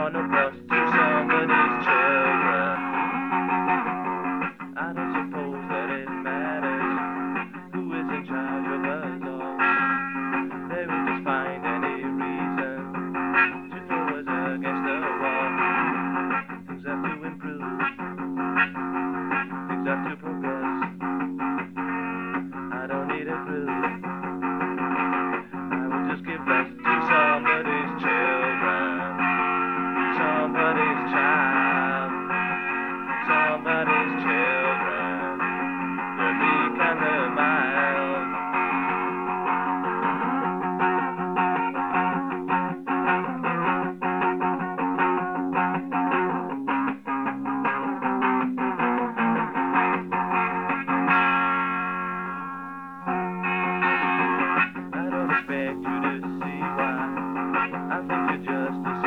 on a bus to somebody's children. I don't suppose that it matters who is in charge of us all. They will just find any reason to throw us against the wall. Things have to improve, things have to progress. I don't need a clue. I will just give birth to somebody's children, somebody's child, somebody's children. The meek and the mild. I don't expect you to see why I think you're just a